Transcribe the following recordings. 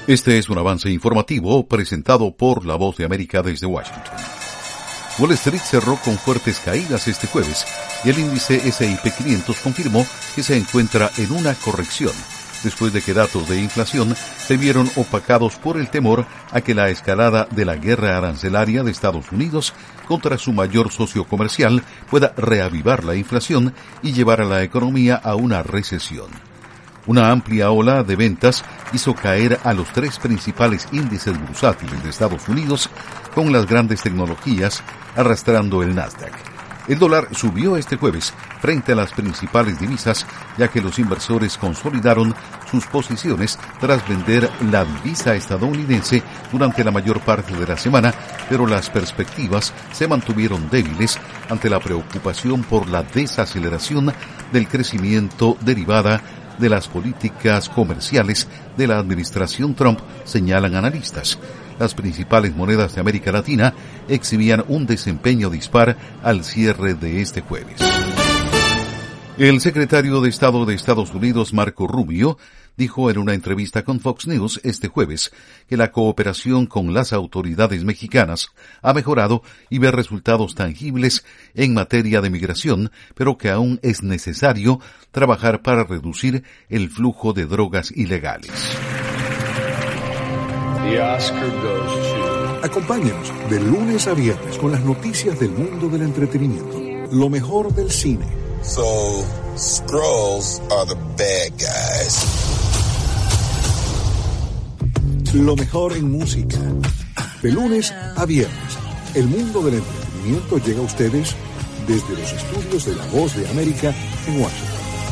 Este es un avance informativo presentado por La Voz de América desde Washington. Wall Street cerró con fuertes caídas este jueves y el índice S&P 500 confirmó que se encuentra en una corrección, después de que datos de inflación se vieron opacados por el temor a que la escalada de la guerra arancelaria de Estados Unidos contra su mayor socio comercial pueda reavivar la inflación y llevar a la economía a una recesión. Una amplia ola de ventas hizo caer a los tres principales índices bursátiles de Estados Unidos, con las grandes tecnologías arrastrando el Nasdaq. El dólar subió este jueves frente a las principales divisas, ya que los inversores consolidaron sus posiciones tras vender la divisa estadounidense durante la mayor parte de la semana, pero las perspectivas se mantuvieron débiles ante la preocupación por la desaceleración del crecimiento derivada de las políticas comerciales de la administración Trump, señalan analistas. Las principales monedas de América Latina exhibían un desempeño dispar al cierre de este jueves. El secretario de Estado de Estados Unidos, Marco Rubio, dijo en una entrevista con Fox News este jueves que la cooperación con las autoridades mexicanas ha mejorado y ve resultados tangibles en materia de migración, pero que aún es necesario trabajar para reducir el flujo de drogas ilegales. Acompáñanos de lunes a viernes con las noticias del mundo del entretenimiento, lo mejor del cine. So, Skrulls are the bad guys. Lo mejor en música. De lunes a viernes, el mundo del entretenimiento llega a ustedes desde los estudios de La Voz de América en Washington.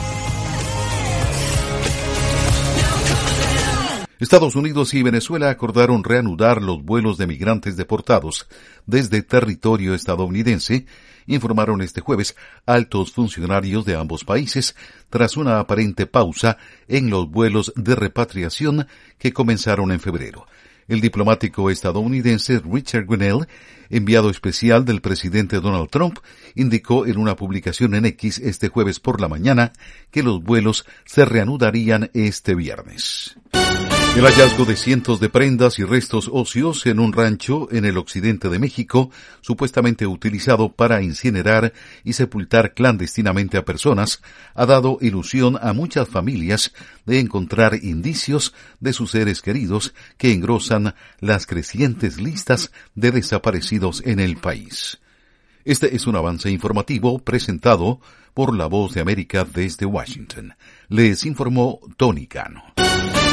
Estados Unidos y Venezuela acordaron reanudar los vuelos de migrantes deportados desde territorio estadounidense, informaron este jueves altos funcionarios de ambos países tras una aparente pausa en los vuelos de repatriación que comenzaron en febrero. El diplomático estadounidense Richard Grenell, enviado especial del presidente Donald Trump, indicó en una publicación en X este jueves por la mañana que los vuelos se reanudarían este viernes. El hallazgo de cientos de prendas y restos óseos en un rancho en el occidente de México, supuestamente utilizado para incinerar y sepultar clandestinamente a personas, ha dado ilusión a muchas familias de encontrar indicios de sus seres queridos que engrosan las crecientes listas de desaparecidos en el país. Este es un avance informativo presentado por La Voz de América desde Washington. Les informó Tony Cano.